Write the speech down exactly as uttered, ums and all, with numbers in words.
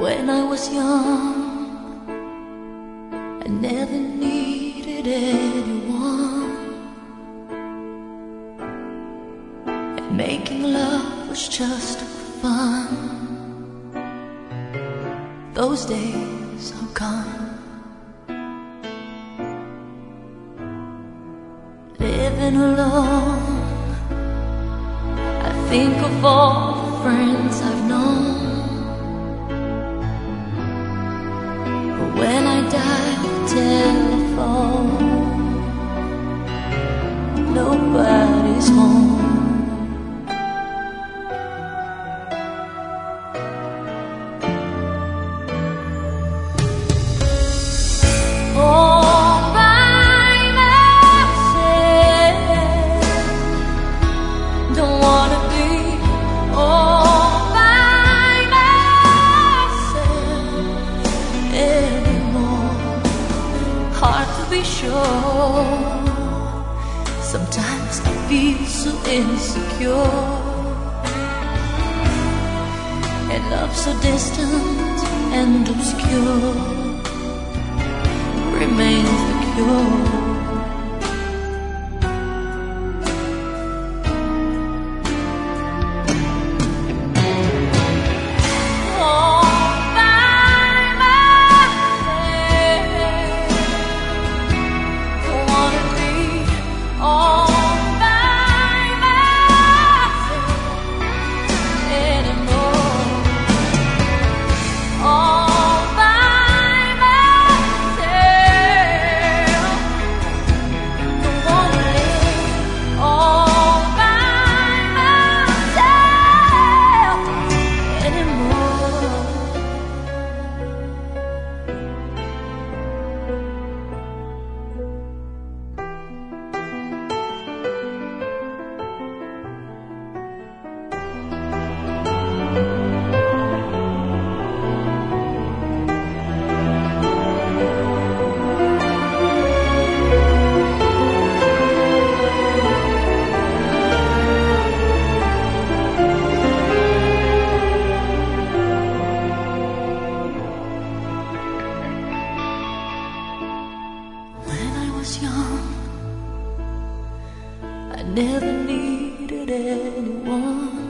When I was young, I never needed anyone, and making love was just fun. Those days are gone. Living alone, I think of all the friends I've known. But when I dial the telephone, nobody's home. Sure, sometimes I feel so insecure, and love so distant and obscure remains the cure. Young, I never needed anyone,